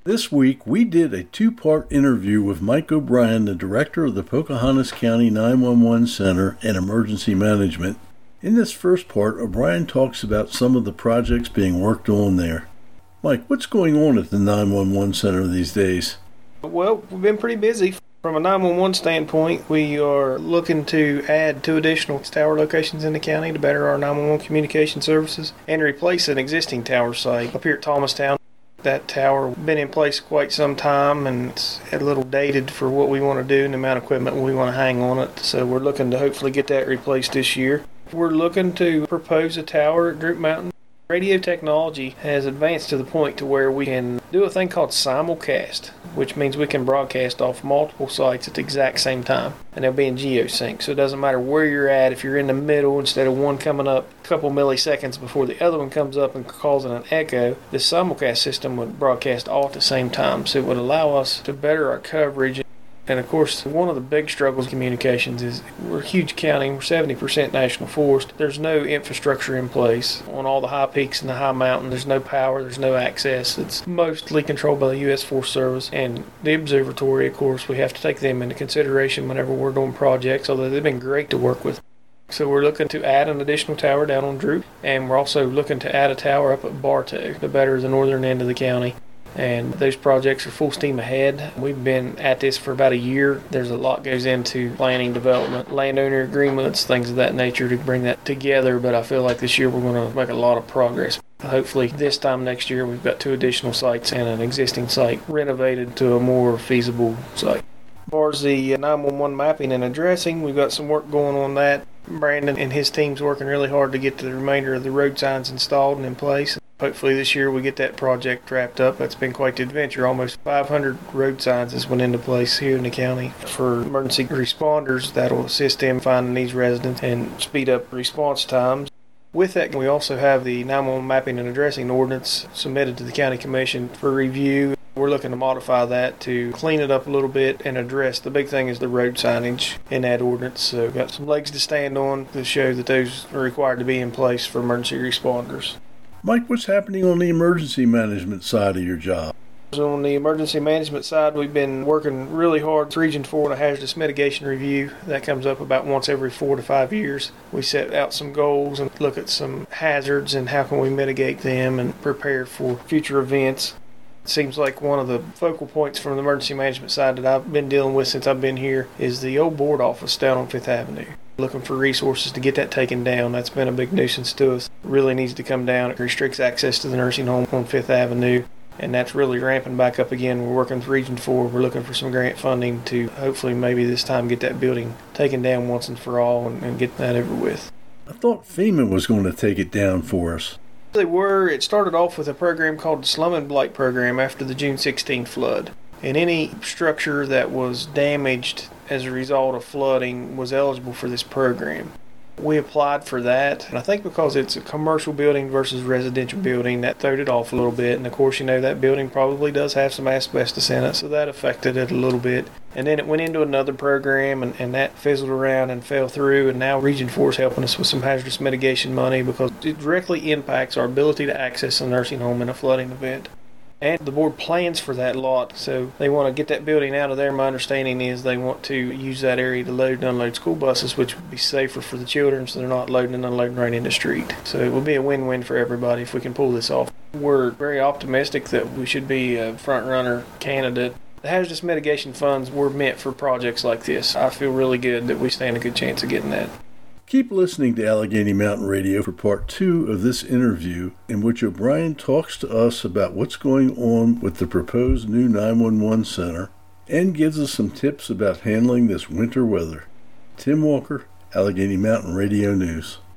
This week, we did a two-part interview with Mike O'Brien, the director of the Pocahontas County 911 Center and Emergency Management. In this first part, O'Brien talks about some of the projects being worked on there. Mike, what's going on at the 911 Center these days? Well, we've been pretty busy. From a 911 standpoint, we are looking to add 2 additional tower locations in the county to better our 911 communication services and replace an existing tower site up here at Thomastown. That tower been in place quite some time, and it's a little dated for what we want to do and the amount of equipment we want to hang on it. So we're looking to hopefully get that replaced this year. We're looking to propose a tower at Droop Mountain. Radio technology has advanced to the point to where we can do a thing called simulcast, which means we can broadcast off multiple sites at the exact same time, and they'll be in geosync. So it doesn't matter where you're at. If you're in the middle, instead of one coming up a couple milliseconds before the other one comes up and causing an echo, this simulcast system would broadcast all at the same time. So it would allow us to better our coverage. And of course, one of the big struggles in communications is we're a huge county, we're 70% national forest. There's no infrastructure in place. On all the high peaks and the high mountains, there's no power, there's no access. It's mostly controlled by the U.S. Forest Service. And the observatory, of course, we have to take them into consideration whenever we're doing projects, although they've been great to work with. So we're looking to add an additional tower down on Droop, and we're also looking to add a tower up at Bartow to better the northern end of the county. And those projects are full steam ahead. We've been at this for about a year. There's a lot goes into planning, development, landowner agreements, things of that nature to bring that together. But I feel like this year we're going to make a lot of progress. Hopefully this time next year we've got 2 additional sites and an existing site renovated to a more feasible site. As far as the 911 mapping and addressing, we've got some work going on that. Brandon and his team's working really hard to get the remainder of the road signs installed and in place. Hopefully this year we get that project wrapped up. That's been quite the adventure. Almost 500 road signs has went into place here in the county for emergency responders that'll assist them finding these residents and speed up response times. With that, we also have the 911 mapping and addressing ordinance submitted to the county commission for review. We're looking to modify that to clean it up a little bit and address. The big thing is the road signage in that ordinance. So we've got some legs to stand on to show that those are required to be in place for emergency responders. Mike, what's happening on the emergency management side of your job? On the emergency management side, we've been working really hard with Region 4 on a hazardous mitigation review. That comes up about once every 4 to 5 years. We set out some goals and look at some hazards and how can we mitigate them and prepare for future events. It seems like one of the focal points from the emergency management side that I've been dealing with since I've been here is the old board office down on 5th Avenue. Looking for resources to get that taken down. That's been a big nuisance to us. It really needs to come down. It restricts access to the nursing home on 5th Avenue, and that's really ramping back up again. We're working with Region 4. We're looking for some grant funding to hopefully maybe this time get that building taken down once and for all and get that over with. I thought FEMA was going to take it down for us. They were. It started off with a program called the Slum and Blight Program after the June 16 flood. And any structure that was damaged as a result of flooding was eligible for this program. We applied for that, and I think because it's a commercial building versus residential building, that throwed it off a little bit. And of course, you know, that building probably does have some asbestos in it, so that affected it a little bit. And then it went into another program, and that fizzled around and fell through. And now Region 4 is helping us with some hazardous mitigation money because it directly impacts our ability to access a nursing home in a flooding event. And the board plans for that lot, so they want to get that building out of there. My understanding is they want to use that area to load and unload school buses, which would be safer for the children so they're not loading and unloading right in the street. So it will be a win-win for everybody if we can pull this off. We're very optimistic that we should be a front-runner candidate. The hazardous mitigation funds were meant for projects like this. I feel really good that we stand a good chance of getting that. Keep listening to Allegheny Mountain Radio for part 2 of this interview, in which O'Brien talks to us about what's going on with the proposed new 911 center and gives us some tips about handling this winter weather. Tim Walker, Allegheny Mountain Radio News.